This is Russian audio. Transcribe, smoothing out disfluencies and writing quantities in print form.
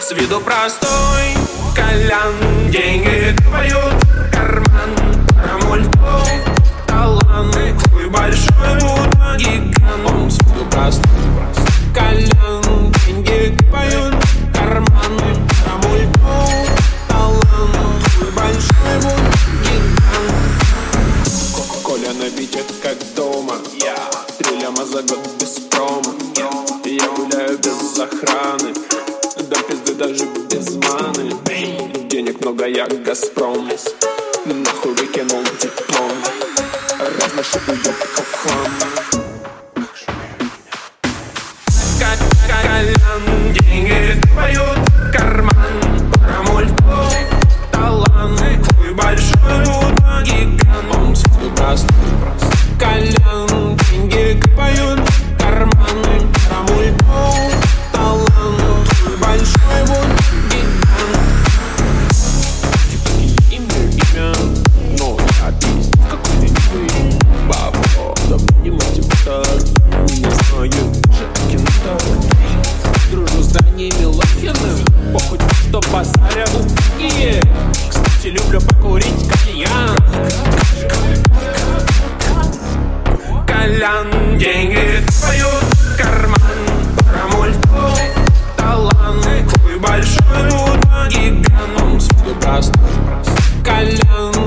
С виду простой Колян, деньги поют, карман, рамультов, талант, хуй большой, будто гигант. Он с виду простой Колян, деньги поют, карман, рамультов, талант, хуй большой, будто гигант. Коля на бите как дома, 3 ляма за год без промо. Я гуляю без охраны, до пизды даже без маны. Денег много, я Газпром, нахуй выкинул диплом. Разношу уёбков хлам. Колян, деньги поют, карман, рамультов, талант, хуй большой, будто гигант. Он всюду простой Колян, деньги поют, карман, рамультов, талант, хуй большой, будто гигант. Имя, но я пиздец какой-то нихуй. Баба, давно не мотиватор, не знаю, даже кинотар. Дружу с Даней Милохиным, похуй, что базаря упие. Кстати, люблю покурить кальян. Колян, деньги поют, карман, рамультов, талант, хуй большой, будто гигант. Он с виду простой Колян,